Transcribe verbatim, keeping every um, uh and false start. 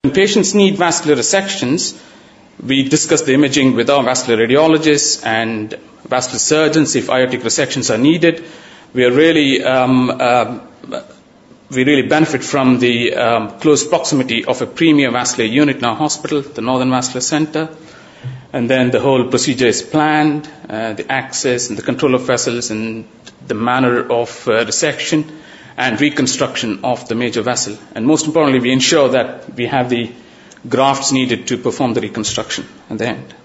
patients need vascular resections, we discuss the imaging with our vascular radiologists and vascular surgeons if aortic resections are needed. We are really um, uh, we really benefit from the um, close proximity of a premier vascular unit in our hospital, the Northern Vascular Center. And then the whole procedure is planned, uh, the access and the control of vessels and the manner of uh, resection and reconstruction of the major vessel. And most importantly, we ensure that we have the grafts needed to perform the reconstruction at the end.